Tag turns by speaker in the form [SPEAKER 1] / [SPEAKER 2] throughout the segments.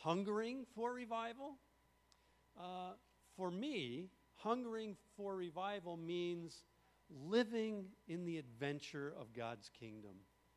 [SPEAKER 1] hungering for revival? For me, hungering for revival means living in the adventure of God's kingdom.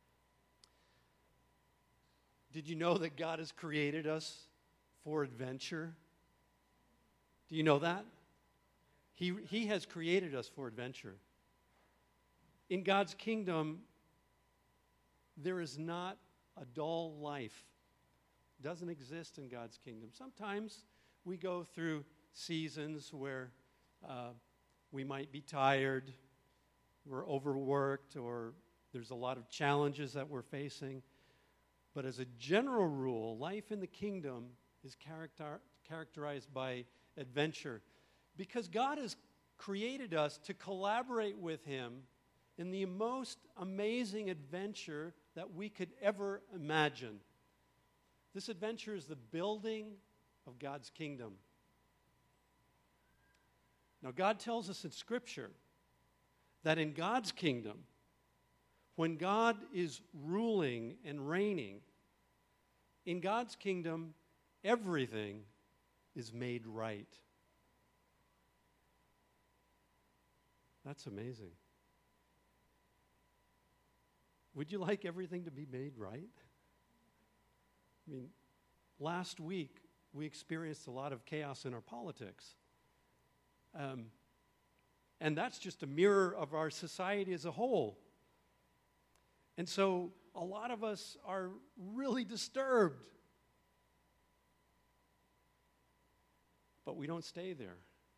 [SPEAKER 1] Did you know that God has created us for adventure? Do you know that? He has created us for adventure. In God's kingdom, there is not a dull life. It doesn't exist in God's kingdom. Sometimes we go through seasons where we might be tired, we're overworked, or there's a lot of challenges that we're facing. But as a general rule, life in the kingdom is characterized by adventure, because God has created us to collaborate with Him in the most amazing adventure that we could ever imagine. This adventure is the building of God's kingdom. Now, God tells us in Scripture that in God's kingdom, when God is ruling and reigning, in God's kingdom, everything is made right. That's amazing. Would you like everything to be made right? I mean, last week we experienced a lot of chaos in our politics. And that's just a mirror of our society as a whole. And so a lot of us are really disturbed. But we don't stay there.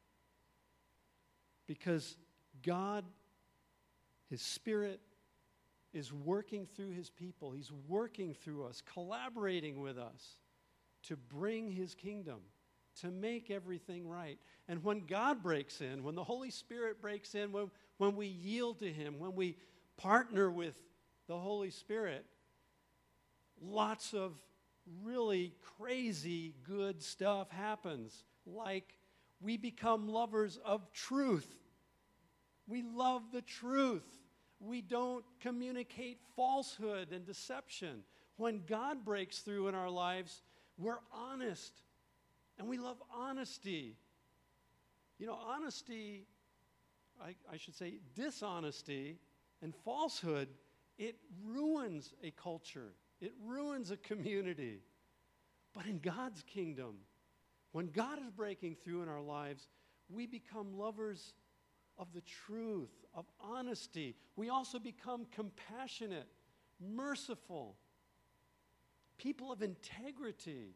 [SPEAKER 1] Because God, His Spirit, is working through His people. He's working through us, collaborating with us to bring His kingdom, to make everything right. And when God breaks in, when the Holy Spirit breaks in, when we yield to Him, when we partner with the Holy Spirit, lots of really crazy good stuff happens. Like we become lovers of truth. We love the truth. We don't communicate falsehood and deception. When God breaks through in our lives, we're honest. And we love honesty. You know, honesty, I should say dishonesty and falsehood, it ruins a culture. It ruins a community. But in God's kingdom, when God is breaking through in our lives, we become lovers of the truth, of honesty. We also become compassionate, merciful, people of integrity.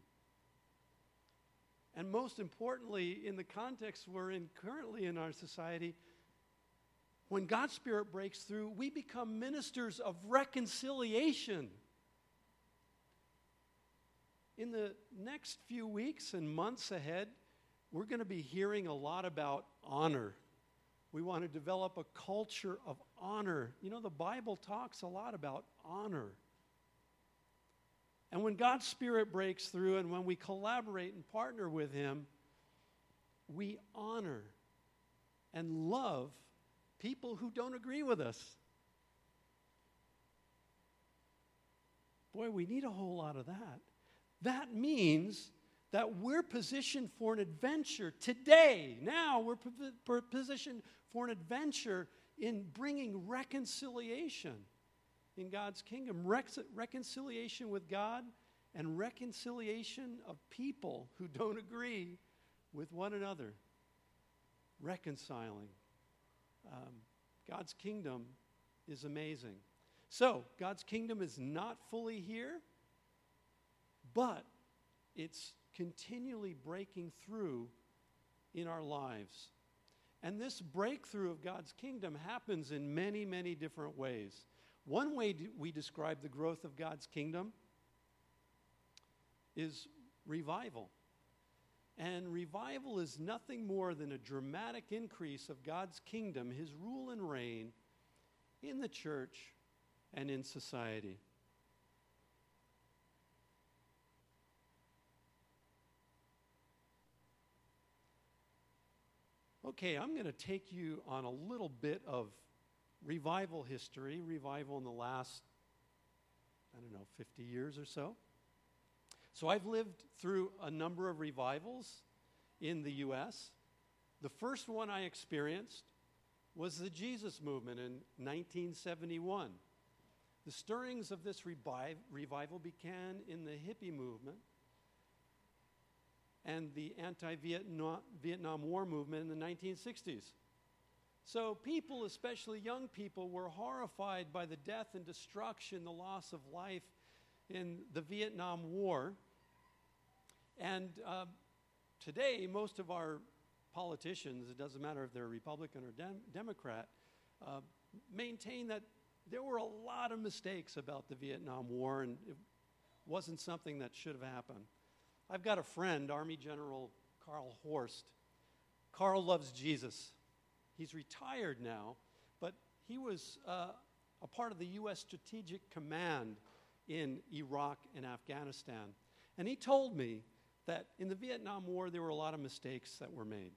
[SPEAKER 1] And most importantly, in the context we're in currently in our society, when God's Spirit breaks through, we become ministers of reconciliation. In the next few weeks and months ahead, we're going to be hearing a lot about honor. We want to develop a culture of honor. You know, the Bible talks a lot about honor. And when God's Spirit breaks through and when we collaborate and partner with Him, we honor and love people who don't agree with us. Boy, we need a whole lot of that. That means that we're positioned for an adventure today. Now we're positioned for an adventure in bringing reconciliation in God's kingdom. Reconciliation with God and reconciliation of people who don't agree with one another. Reconciling. God's kingdom is amazing. So, God's kingdom is not fully here, but it's continually breaking through in our lives. And this breakthrough of God's kingdom happens in many, many different ways. One way we describe the growth of God's kingdom is revival. And revival is nothing more than a dramatic increase of God's kingdom, His rule and reign in the church and in society. Okay, I'm going to take you on a little bit of revival history, revival in the last, 50 years or so. So I've lived through a number of revivals in the U.S. The first one I experienced was the Jesus movement in 1971. The stirrings of this revival began in the hippie movement and the anti-Vietnam War movement in the 1960s. So people, especially young people, were horrified by the death and destruction, the loss of life in the Vietnam War. And today, most of our politicians, it doesn't matter if they're Republican or Democrat, maintain that there were a lot of mistakes about the Vietnam War, and it wasn't something that should have happened. I've got a friend, Army General Carl Horst. Carl loves Jesus. He's retired now, but he was a part of the U.S. Strategic Command in Iraq and Afghanistan. And he told me that in the Vietnam War, there were a lot of mistakes that were made.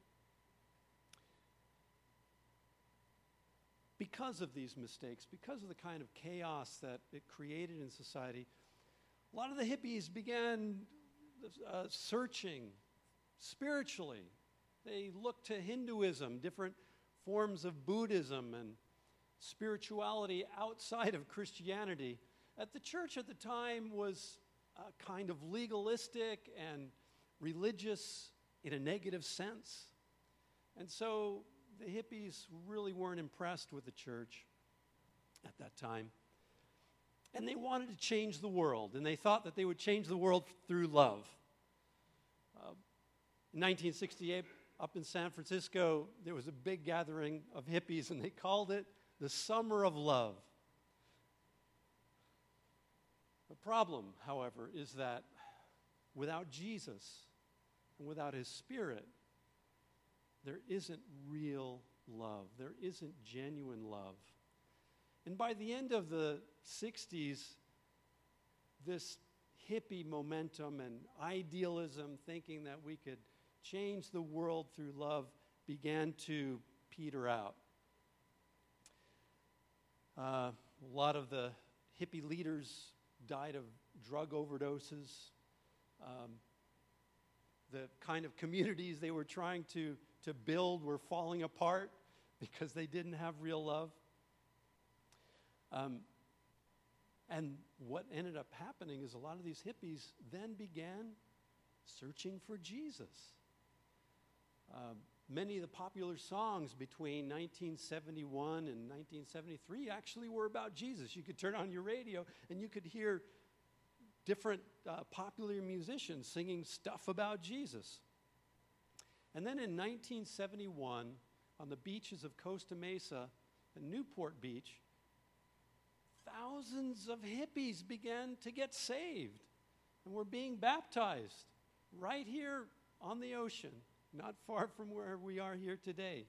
[SPEAKER 1] Because of these mistakes, because of the kind of chaos that it created in society, a lot of the hippies began searching spiritually. They looked to Hinduism, different forms of Buddhism and spirituality outside of Christianity. The church at the time was kind of legalistic and religious in a negative sense. And so the hippies really weren't impressed with the church at that time. And they wanted to change the world, and they thought that they would change the world through love. In 1968, up in San Francisco, there was a big gathering of hippies, and they called it the Summer of Love. The problem, however, is that without Jesus and without His Spirit, there isn't real love. There isn't genuine love. And by the end of the 60s, this hippie momentum and idealism, thinking that we could change the world through love, began to peter out. A lot of the hippie leaders died of drug overdoses. The kind of communities they were trying to build were falling apart because they didn't have real love. And what ended up happening is a lot of these hippies then began searching for Jesus. Many of the popular songs between 1971 and 1973 actually were about Jesus. You could turn on your radio and you could hear different popular musicians singing stuff about Jesus. And then in 1971, on the beaches of Costa Mesa and Newport Beach, thousands of hippies began to get saved and were being baptized right here on the ocean, not far from where we are here today.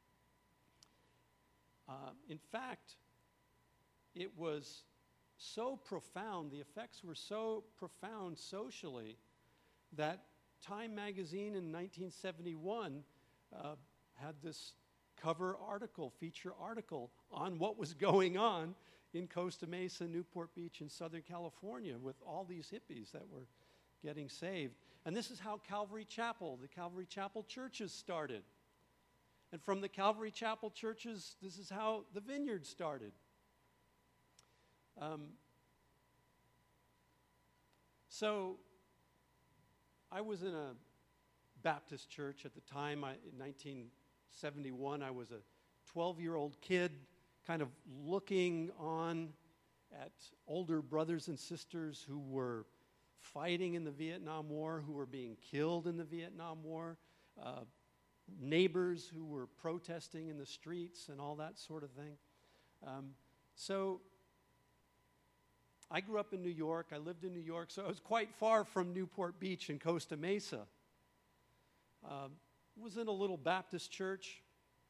[SPEAKER 1] In fact, it was so profound, the effects were so profound socially, that Time magazine in 1971 had this cover article, feature article, on what was going on in Costa Mesa, Newport Beach, in Southern California, with all these hippies that were getting saved. And this is how the Calvary Chapel churches started. And from the Calvary Chapel churches, this is how the Vineyard started. So I was in a Baptist church at the time. In 1971, I was a 12-year-old kid, kind of looking on at older brothers and sisters who were fighting in the Vietnam War, who were being killed in the Vietnam War, neighbors who were protesting in the streets and all that sort of thing. So I grew up in New York. I lived in New York, so I was quite far from Newport Beach and Costa Mesa. Was in a little Baptist church.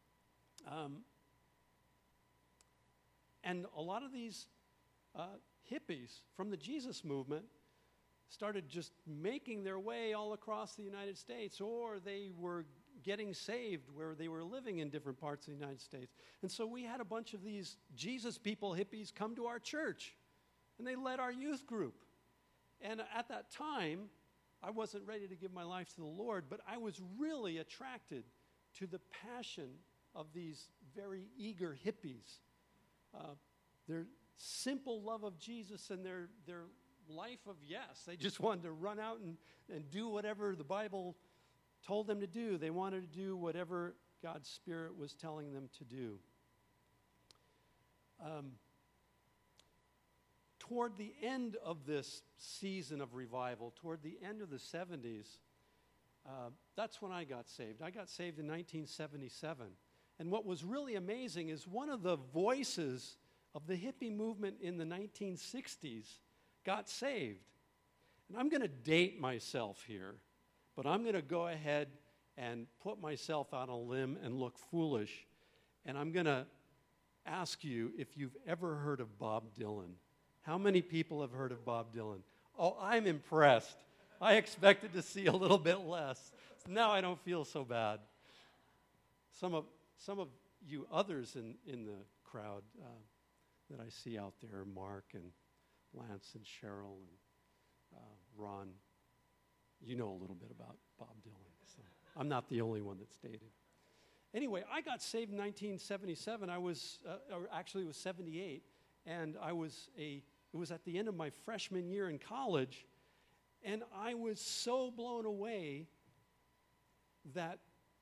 [SPEAKER 1] And a lot of these hippies from the Jesus movement started just making their way all across the United States, or they were getting saved where they were living in different parts of the United States. And so we had a bunch of these Jesus people, hippies, come to our church, and they led our youth group. And at that time, I wasn't ready to give my life to the Lord, but I was really attracted to the passion of these very eager hippies. Their simple love of Jesus and their life of yes. They just wanted to run out and do whatever the Bible told them to do. They wanted to do whatever God's Spirit was telling them to do. Toward the end of this season of revival, toward the end of the 70s, that's when I got saved. I got saved in 1977. And what was really amazing is one of the voices of the hippie movement in the 1960s got saved. And I'm going to date myself here, but I'm going to go ahead and put myself out on a limb and look foolish. And I'm going to ask you if you've ever heard of Bob Dylan. How many people have heard of Bob Dylan? Oh, I'm impressed. I expected to see a little bit less. Now I don't feel so bad. Some of you others in the crowd that I see out there, Mark and Lance and Cheryl and Ron, you know a little bit about Bob Dylan. So I'm not the only one that's dated. Anyway, I got saved in 1977. Or actually it was 78, and it was at the end of my freshman year in college, and I was so blown away that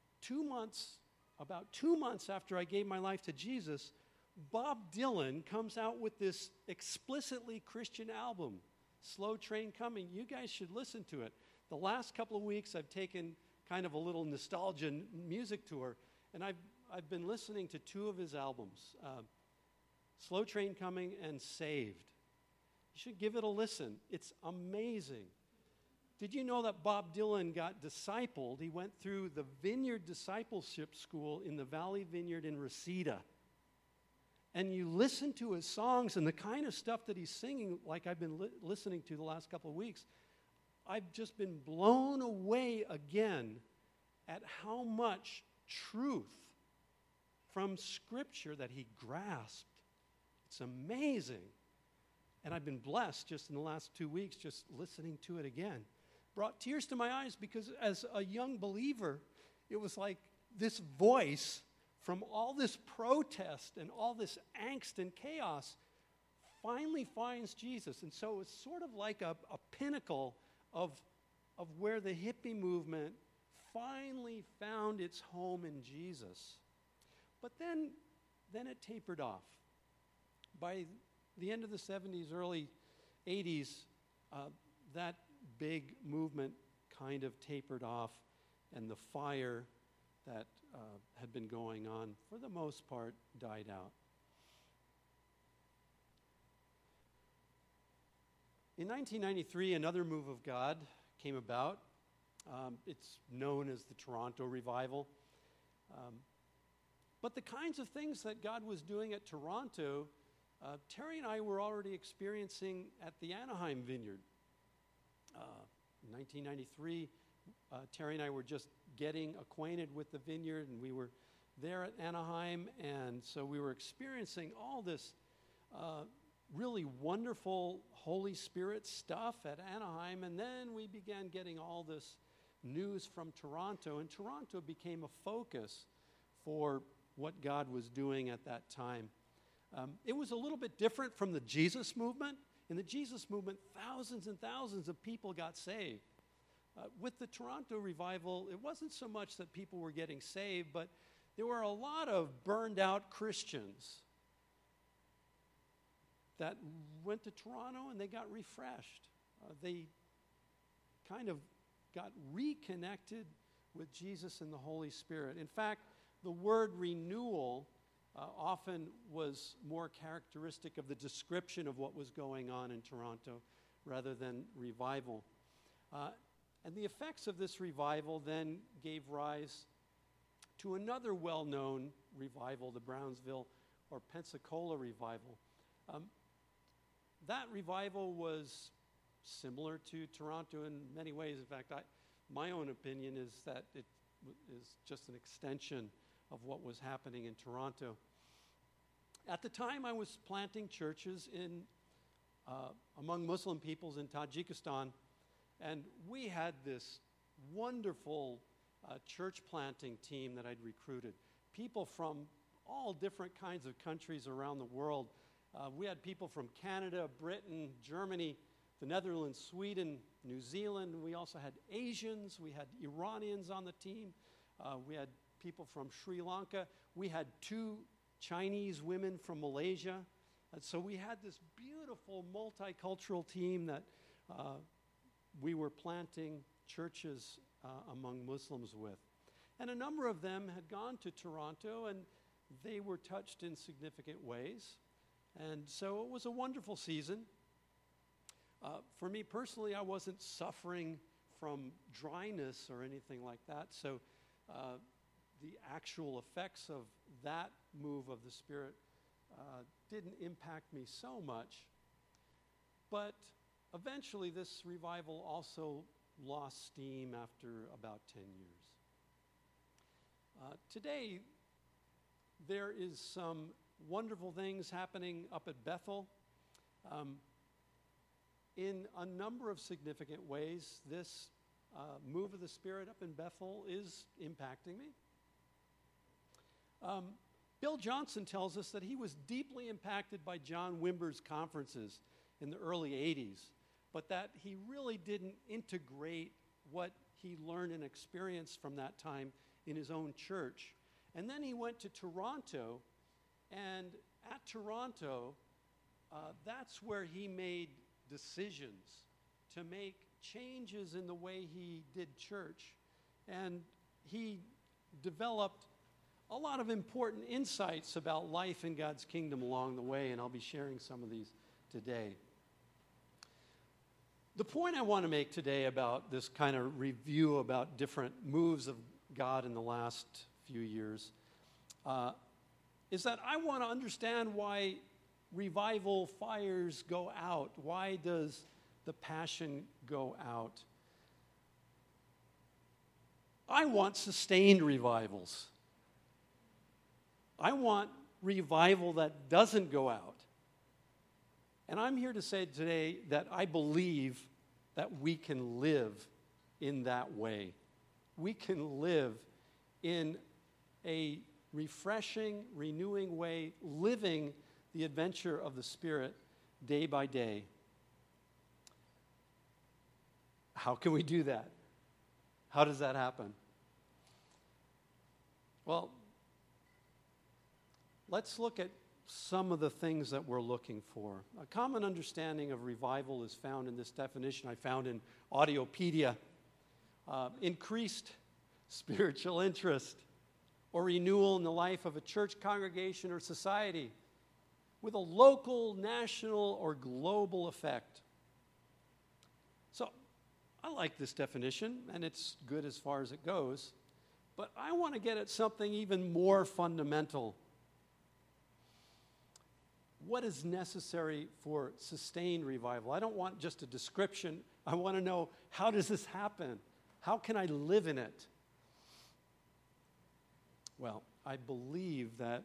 [SPEAKER 1] about 2 months after I gave my life to Jesus, Bob Dylan comes out with this explicitly Christian album, Slow Train Coming. You guys should listen to it. The last couple of weeks I've taken kind of a little nostalgia music tour, and I've been listening to two of his albums, Slow Train Coming and Saved. You should give it a listen. It's amazing. Did you know that Bob Dylan got discipled? He went through the Vineyard Discipleship School in the Valley Vineyard in Reseda. And you listen to his songs and the kind of stuff that he's singing, like I've been listening to the last couple of weeks, I've just been blown away again at how much truth from Scripture that he grasped. It's amazing. And I've been blessed just in the last 2 weeks just listening to it again. Brought tears to my eyes because as a young believer, it was like this voice from all this protest and all this angst and chaos finally finds Jesus. And so it's sort of like a pinnacle of where the hippie movement finally found its home in Jesus. But then it tapered off. By the end of the 70s, early 80s, that big movement kind of tapered off, and the fire that had been going on, for the most part, died out. In 1993, another move of God came about. It's known as the Toronto Revival. But the kinds of things that God was doing at Toronto, Terry and I were already experiencing at the Anaheim Vineyard. In 1993, Terry and I were just getting acquainted with the vineyard, and we were there at Anaheim, and so we were experiencing all this really wonderful Holy Spirit stuff at Anaheim, and then we began getting all this news from Toronto, and Toronto became a focus for what God was doing at that time. It was a little bit different from the Jesus movement. In the Jesus movement, thousands and thousands of people got saved. With the Toronto Revival, it wasn't so much that people were getting saved, but there were a lot of burned out Christians that went to Toronto and they got refreshed. They kind of got reconnected with Jesus and the Holy Spirit. In fact, the word renewal often was more characteristic of the description of what was going on in Toronto rather than revival. And the effects of this revival then gave rise to another well-known revival, the Brownsville or Pensacola revival. That revival was similar to Toronto in many ways. In fact, my own opinion is that it is just an extension of what was happening in Toronto. At the time, I was planting churches in among Muslim peoples in Tajikistan. And we had this wonderful church planting team that I'd recruited. People from all different kinds of countries around the world. We had people from Canada, Britain, Germany, the Netherlands, Sweden, New Zealand. We also had Asians. We had Iranians on the team. We had people from Sri Lanka. We had 2 Chinese women from Malaysia. And so we had this beautiful multicultural team that we were planting churches among Muslims with. And a number of them had gone to Toronto, and they were touched in significant ways. And so it was a wonderful season. For me personally, I wasn't suffering from dryness or anything like that. So the actual effects of that move of the Spirit didn't impact me so much. But eventually this revival also lost steam after about 10 years. Today, there is some wonderful things happening up at Bethel. In a number of significant ways, this move of the Spirit up in Bethel is impacting me. Bill Johnson tells us that he was deeply impacted by John Wimber's conferences in the early 80s, but that he really didn't integrate what he learned and experienced from that time in his own church. And then he went to Toronto, and at Toronto, that's where he made decisions to make changes in the way he did church. And he developed a lot of important insights about life in God's kingdom along the way, and I'll be sharing some of these today. The point I want to make today about this kind of review about different moves of God in the last few years is that I want to understand why revival fires go out. Why does the passion go out? I want sustained revivals. I want revival that doesn't go out. And I'm here to say today that I believe that we can live in that way. We can live in a refreshing, renewing way, living the adventure of the Spirit day by day. How can we do that? How does that happen? Well, let's look at some of the things that we're looking for. A common understanding of revival is found in this definition I found in Audiopedia. Increased spiritual interest or renewal in the life of a church congregation or society with a local, national, or global effect. So I like this definition, and it's good as far as it goes, but I want to get at something even more fundamental. What is necessary for sustained revival? I don't want just a description. I want to know, how does this happen? How can I live in it? Well, I believe that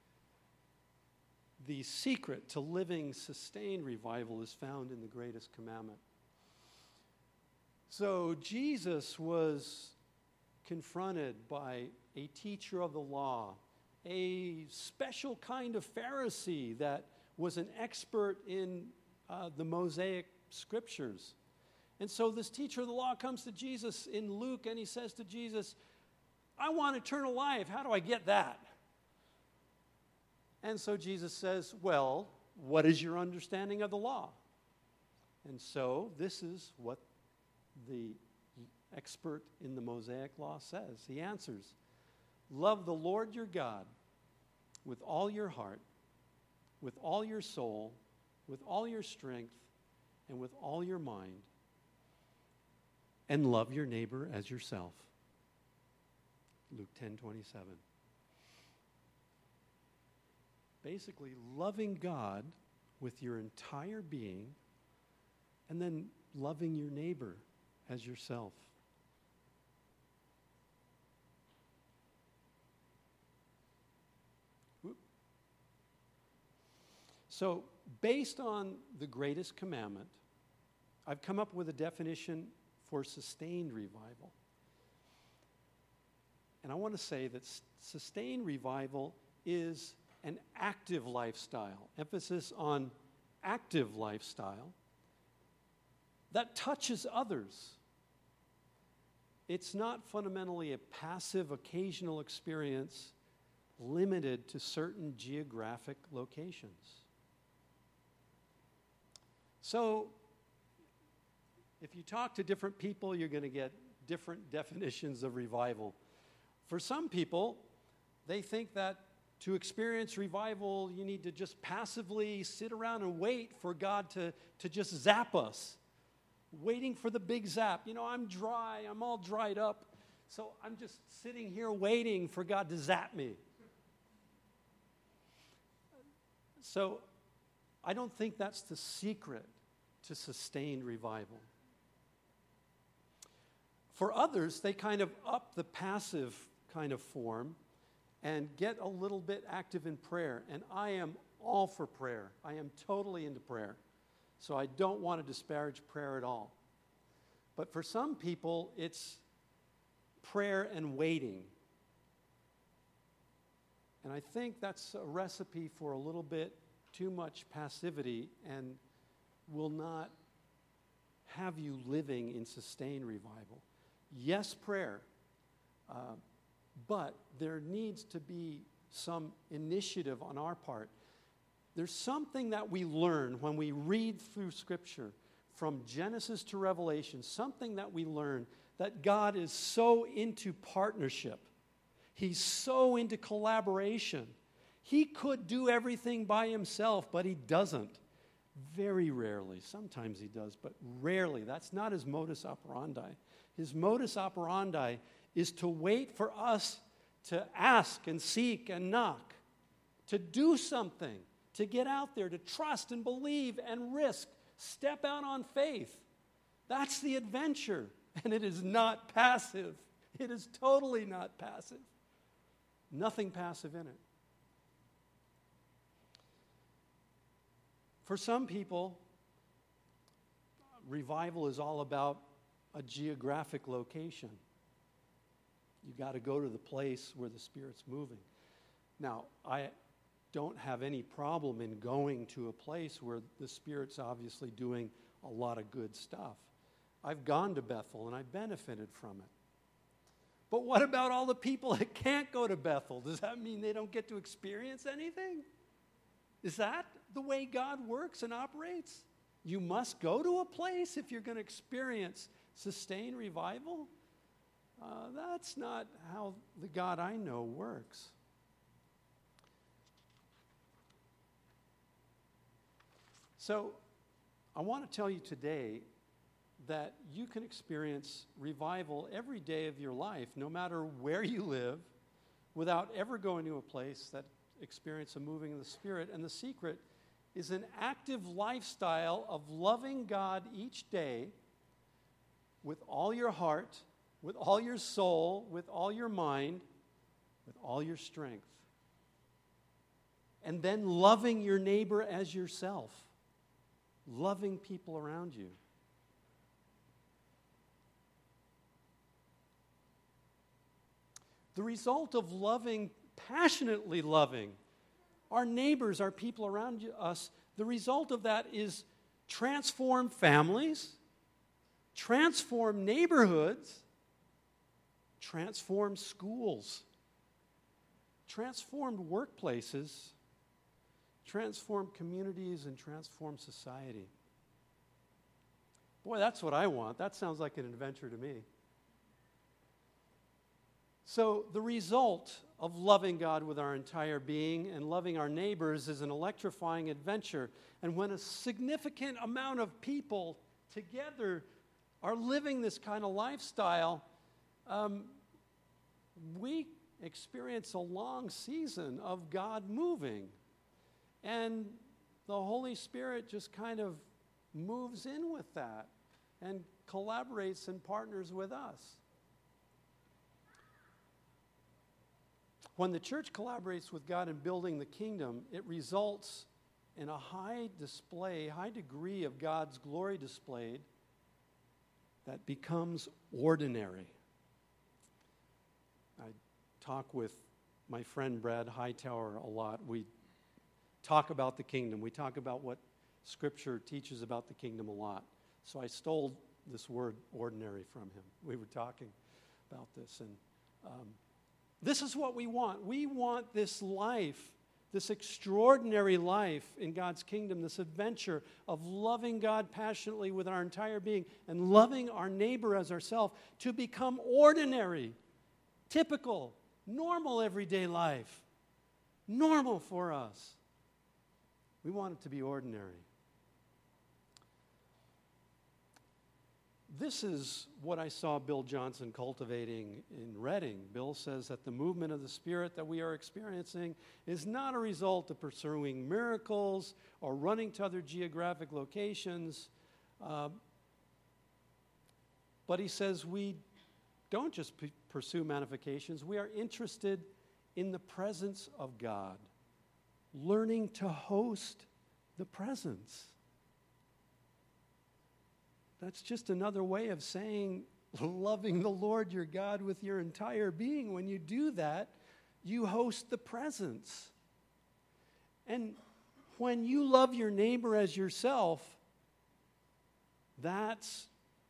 [SPEAKER 1] the secret to living sustained revival is found in the greatest commandment. So Jesus was confronted by a teacher of the law, a special kind of Pharisee that was an expert in the Mosaic scriptures. And so this teacher of the law comes to Jesus in Luke, and he says to Jesus, I want eternal life. How do I get that? And so Jesus says, well, what is your understanding of the law? And so this is what the expert in the Mosaic law says. He answers, love the Lord your God with all your heart, with all your soul, with all your strength, and with all your mind, and love your neighbor as yourself. Luke 10:27. Basically, loving God with your entire being, and then loving your neighbor as yourself. So based on the greatest commandment, I've come up with a definition for sustained revival. And I want to say that sustained revival is an active lifestyle, emphasis on active lifestyle, that touches others. It's not fundamentally a passive, occasional experience limited to certain geographic locations. So, if you talk to different people, you're going to get different definitions of revival. For some people, they think that to experience revival, you need to just passively sit around and wait for God to just zap us. Waiting for the big zap. You know, I'm dry, I'm all dried up, so I'm just sitting here waiting for God to zap me. So, I don't think that's the secret to sustained revival. For others, they kind of up the passive kind of form and get a little bit active in prayer. And I am all for prayer. I am totally into prayer. So I don't want to disparage prayer at all. But for some people, it's prayer and waiting. And I think that's a recipe for a little bit too much passivity and will not have you living in sustained revival. Yes, prayer, but there needs to be some initiative on our part. There's something that we learn when we read through Scripture, from Genesis to Revelation, something that we learn that God is so into partnership. He's so into collaboration. He could do everything by himself, but he doesn't. Very rarely. Sometimes he does, but rarely. That's not his modus operandi. His modus operandi is to wait for us to ask and seek and knock, to do something, to get out there, to trust and believe and risk, step out on faith. That's the adventure, and it is not passive. It is totally not passive. Nothing passive in it. For some people, revival is all about a geographic location. You got to go to the place where the Spirit's moving. Now, I don't have any problem in going to a place where the Spirit's obviously doing a lot of good stuff. I've gone to Bethel and I benefited from it. But what about all the people that can't go to Bethel? Does that mean they don't get to experience anything? Is that the way God works and operates? You must go to a place if you're going to experience sustained revival? That's not how the God I know works. So, I want to tell you today that you can experience revival every day of your life, no matter where you live, without ever going to a place that experience a moving of the Spirit. And the secret is an active lifestyle of loving God each day with all your heart, with all your soul, with all your mind, with all your strength. And then loving your neighbor as yourself, loving people around you. The result of loving, passionately loving our neighbors, our people around us, the result of that is transformed families, transformed neighborhoods, transformed schools, transformed workplaces, transformed communities, and transformed society. Boy, that's what I want. That sounds like an adventure to me. So the result of loving God with our entire being and loving our neighbors is an electrifying adventure. And when a significant amount of people together are living this kind of lifestyle, we experience a long season of God moving. And the Holy Spirit just kind of moves in with that and collaborates and partners with us. When the church collaborates with God in building the kingdom, it results and a high degree of God's glory displayed that becomes ordinary. I talk with my friend Brad Hightower a lot. We talk about the kingdom. We talk about what Scripture teaches about the kingdom a lot. So I stole this word ordinary from him. We were talking about this. And this is what we want. We want this life, this extraordinary life in God's kingdom, this adventure of loving God passionately with our entire being and loving our neighbor as ourselves to become ordinary, typical, normal everyday life. Normal for us. We want it to be ordinary. This is what I saw Bill Johnson cultivating in Reading. Bill says that the movement of the Spirit that we are experiencing is not a result of pursuing miracles or running to other geographic locations. But he says we don't just pursue manifestations. We are interested in the presence of God, learning to host the presence. That's just another way of saying loving the Lord your God with your entire being. When you do that, you host the presence. And when you love your neighbor as yourself, that's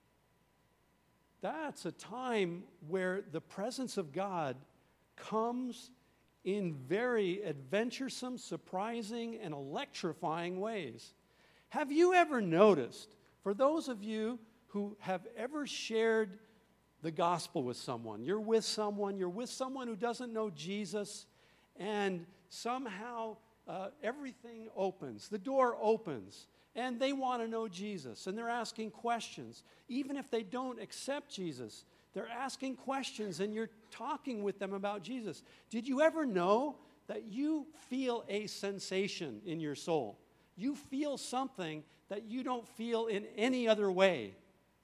[SPEAKER 1] a time where the presence of God comes in very adventuresome, surprising, and electrifying ways. Have you ever noticed, for those of you who have ever shared the gospel with someone, you're with someone who doesn't know Jesus, and somehow everything opens, the door opens, and they want to know Jesus, and they're asking questions. Even if they don't accept Jesus, they're asking questions, and you're talking with them about Jesus. Did you ever know that you feel a sensation in your soul? You feel something that you don't feel in any other way.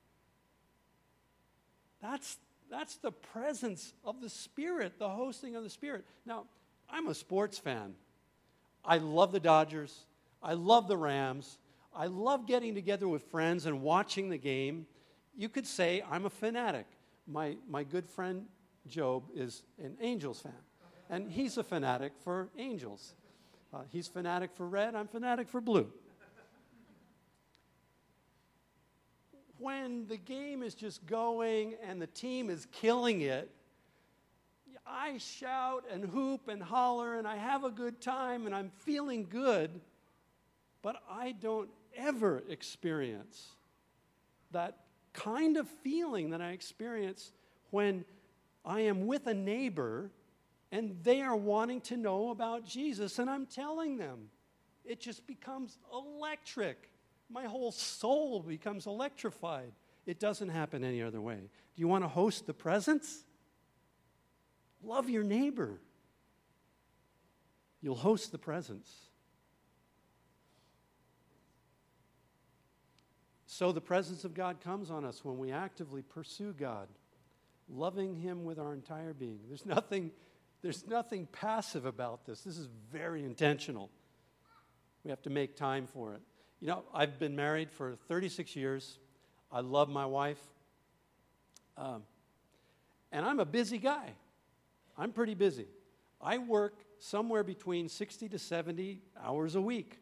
[SPEAKER 1] That's the presence of the Spirit, the hosting of the Spirit. Now, I'm a sports fan. I love the Dodgers. I love the Rams. I love getting together with friends and watching the game. You could say I'm a fanatic. My good friend Job is an Angels fan, and he's a fanatic for Angels. He's fanatic for red, I'm fanatic for blue. When the game is just going and the team is killing it, I shout and hoop and holler and I have a good time and I'm feeling good, but I don't ever experience that kind of feeling that I experience when I am with a neighbor and they are wanting to know about Jesus, and I'm telling them. It just becomes electric. My whole soul becomes electrified. It doesn't happen any other way. Do you want to host the presence? Love your neighbor. You'll host the presence. So the presence of God comes on us when we actively pursue God, loving Him with our entire being. There's nothing passive about this. This is very intentional. We have to make time for it. You know, I've been married for 36 years. I love my wife. And I'm a busy guy. I'm pretty busy. I work somewhere between 60 to 70 hours a week.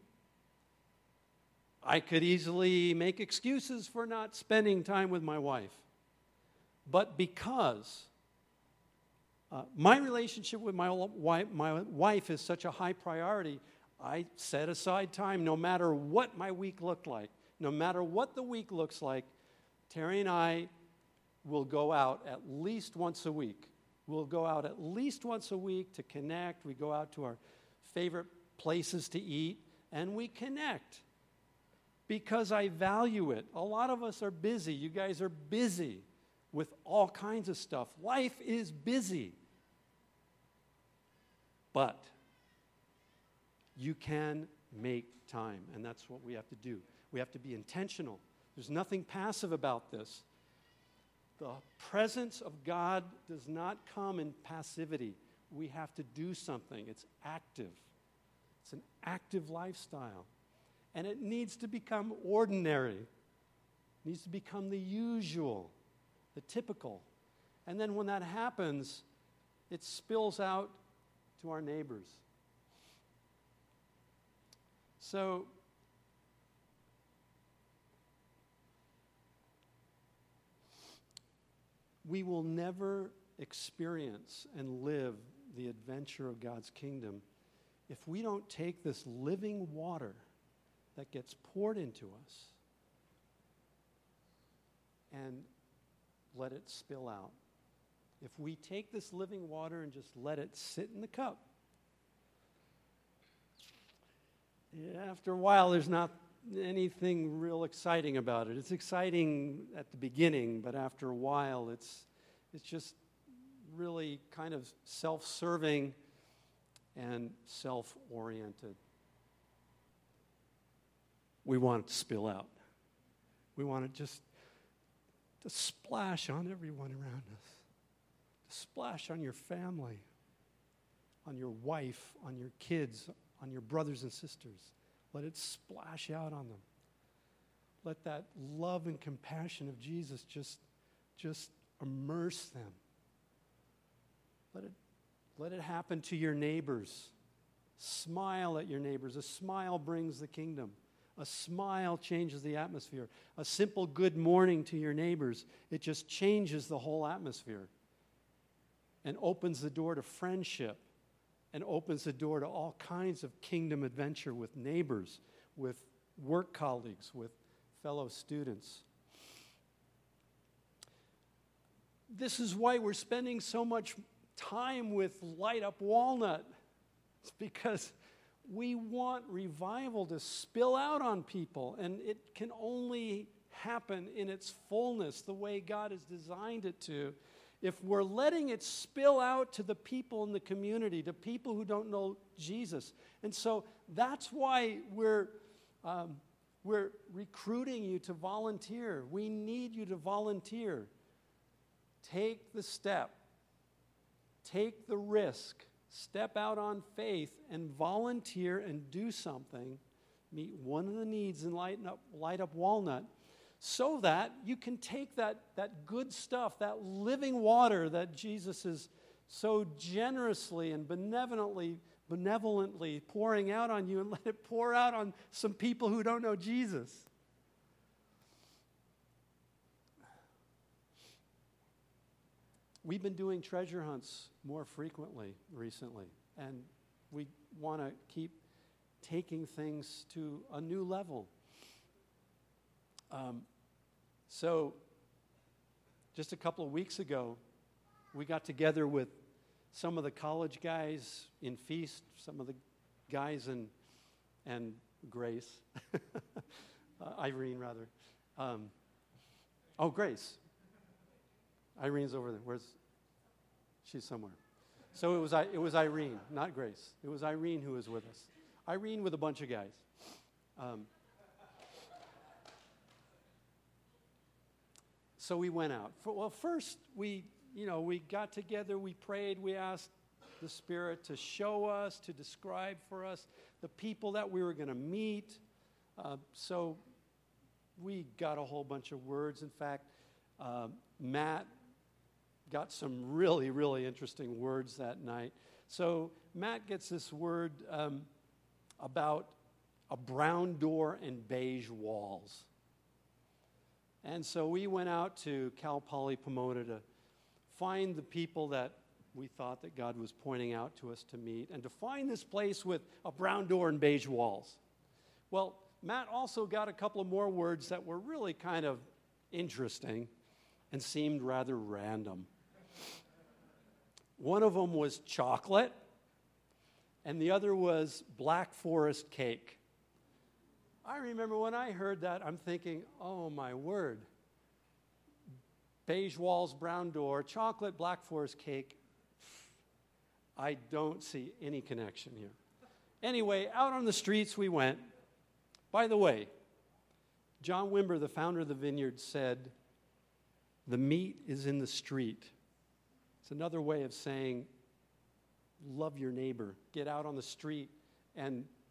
[SPEAKER 1] I could easily make excuses for not spending time with my wife. But because my relationship with my wife is such a high priority, I set aside time no matter what my week looked like. No matter what the week looks like, Terry and I will go out at least once a week. We'll go out at least once a week to connect. We go out to our favorite places to eat, and we connect because I value it. A lot of us are busy. You guys are busy with all kinds of stuff. Life is busy. But you can make time, and that's what we have to do. We have to be intentional. There's nothing passive about this. The presence of God does not come in passivity. We have to do something. It's active. It's an active lifestyle. And it needs to become ordinary. It needs to become the usual, the typical. And then when that happens, it spills out to our neighbors. So, we will never experience and live the adventure of God's kingdom if we don't take this living water that gets poured into us and let it spill out. If we take this living water and just let it sit in the cup, after a while there's not anything real exciting about it. It's exciting at the beginning, but after a while it's just really kind of self-serving and self-oriented. We want it to spill out. We want it just to splash on everyone around us, to splash on your family, on your wife, on your kids, on your brothers and sisters. Let it splash out on them. Let that love and compassion of Jesus just immerse them. Let it happen to your neighbors. Smile at your neighbors. A smile brings the kingdom. A smile changes the atmosphere. A simple good morning to your neighbors, it just changes the whole atmosphere and opens the door to friendship and opens the door to all kinds of kingdom adventure with neighbors, with work colleagues, with fellow students. This is why we're spending so much time with Light Up Walnut. It's because we want revival to spill out on people, and it can only happen in its fullness, the way God has designed it to, if we're letting it spill out to the people in the community, to people who don't know Jesus. And so that's why we're recruiting you to volunteer. We need you to volunteer. Take the step. Take the risk. Step out on faith and volunteer and do something. Meet one of the needs in Light Up Walnut, so that you can take that good stuff, that living water that Jesus is so generously and benevolently pouring out on you, and let it pour out on some people who don't know Jesus. We've been doing treasure hunts more frequently recently, and we want to keep taking things to a new level. So just a couple of weeks ago, we got together with some of the college guys in Feast, some of the guys and Grace, Irene rather. Grace. Irene's over there. She's somewhere. So it was Irene, not Grace. It was Irene who was with us. Irene with a bunch of guys. So we went out. First we got together, we prayed, we asked the Spirit to show us, to describe for us the people that we were going to meet. So we got a whole bunch of words. In fact, Matt got some really, really interesting words that night. So Matt gets this word about a brown door and beige walls. And so we went out to Cal Poly Pomona to find the people that we thought that God was pointing out to us to meet, and to find this place with a brown door and beige walls. Well, Matt also got a couple of more words that were really kind of interesting and seemed rather random. One of them was chocolate, and the other was Black Forest cake. I remember when I heard that, I'm thinking, oh my word. Beige walls, brown door, chocolate, Black Forest cake. I don't see any connection here. Anyway, out on the streets we went. By the way, John Wimber, the founder of the Vineyard, said, the meat is in the street. It's another way of saying, love your neighbor. Get out on the street and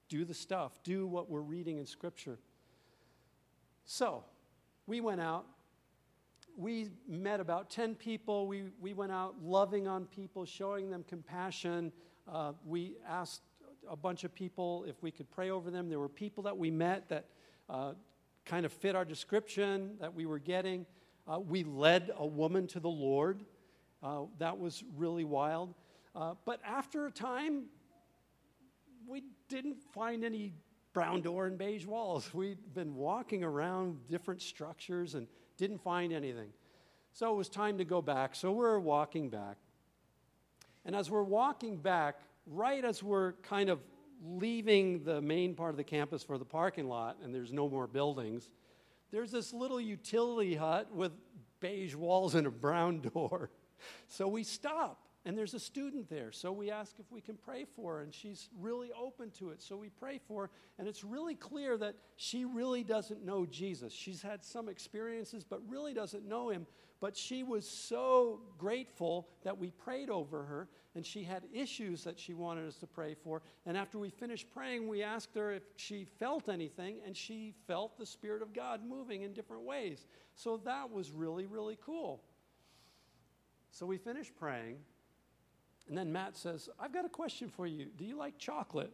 [SPEAKER 1] do the stuff, do what we're reading in Scripture. So, we went out. We met about 10 people. We went out loving on people, showing them compassion. We asked a bunch of people if we could pray over them. There were people that we met that kind of fit our description that we were getting. We led a woman to the Lord. That was really wild. But after a time, we didn't find any brown door and beige walls. We'd been walking around different structures and didn't find anything. So it was time to go back. So we're walking back. And as we're walking back, right as we're kind of leaving the main part of the campus for the parking lot, and there's no more buildings, there's this little utility hut with beige walls and a brown door. So we stop, and there's a student there. So we ask if we can pray for her, and she's really open to it. So we pray for her, and it's really clear that she really doesn't know Jesus. She's had some experiences, but really doesn't know him. But she was so grateful that we prayed over her, and she had issues that she wanted us to pray for. And after we finished praying, we asked her if she felt anything, and she felt the Spirit of God moving in different ways. So that was really, really cool. So we finished praying, and then Matt says, I've got a question for you. Do you like chocolate?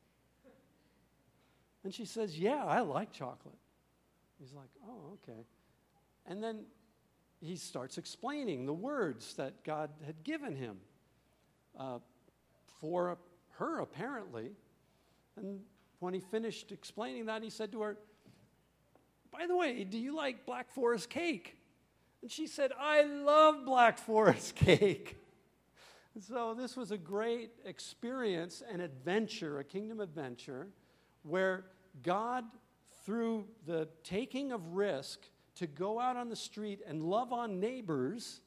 [SPEAKER 1] And she says, yeah, I like chocolate. He's like, oh, okay. And then he starts explaining the words that God had given him for her, apparently. And when he finished explaining that, he said to her, by the way, do you like Black Forest cake? And she said, I love Black Forest cake. So this was a great experience, an adventure, a kingdom adventure, where God, through the taking of risk to go out on the street and love on neighbors,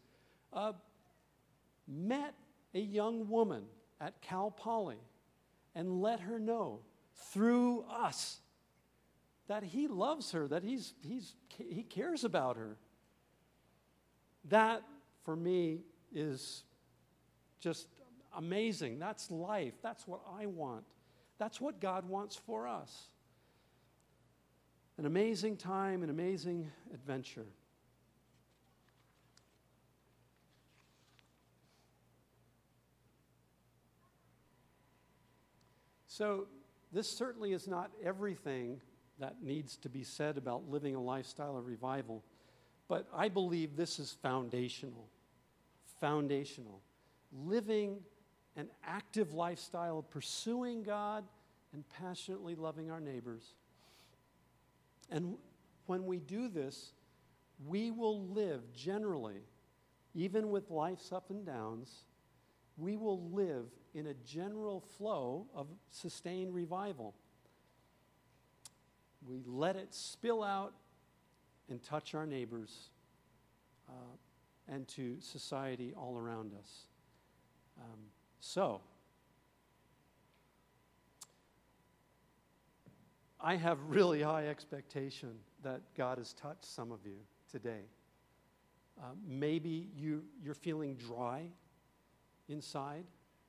[SPEAKER 1] met a young woman at Cal Poly and let her know through us that he loves her, that he cares about her. That, for me, is just amazing. That's life. That's what I want. That's what God wants for us. An amazing time, an amazing adventure. So, this certainly is not everything that needs to be said about living a lifestyle of revival, but I believe this is foundational. Foundational. Living an active lifestyle of pursuing God and passionately loving our neighbors. And when we do this, we will live generally, even with life's up and downs, we will live in a general flow of sustained revival. We let it spill out and touch our neighbors and to society all around us. So, I have really high expectation that God has touched some of you today. Maybe you're feeling dry inside.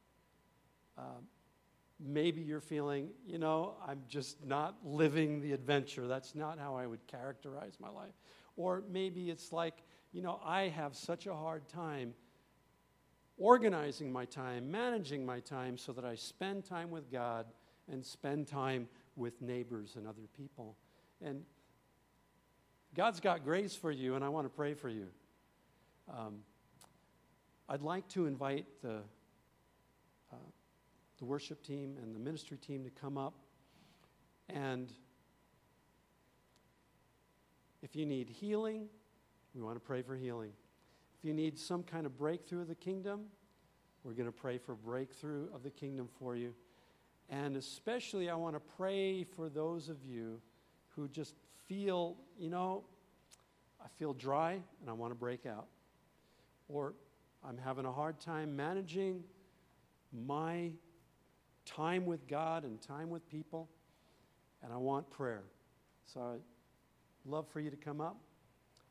[SPEAKER 1] Maybe you're feeling, I'm just not living the adventure. That's not how I would characterize my life. Or maybe it's like, I have such a hard time organizing my time, managing my time so that I spend time with God and spend time with neighbors and other people. And God's got grace for you, and I want to pray for you. I'd like to invite the worship team and the ministry team to come up. And if you need healing, we want to pray for healing. If you need some kind of breakthrough of the kingdom, we're going to pray for breakthrough of the kingdom for you. And especially, I want to pray for those of you who just feel, I feel dry and I want to break out. Or I'm having a hard time managing my time with God and time with people, and I want prayer. So I'd love for you to come up.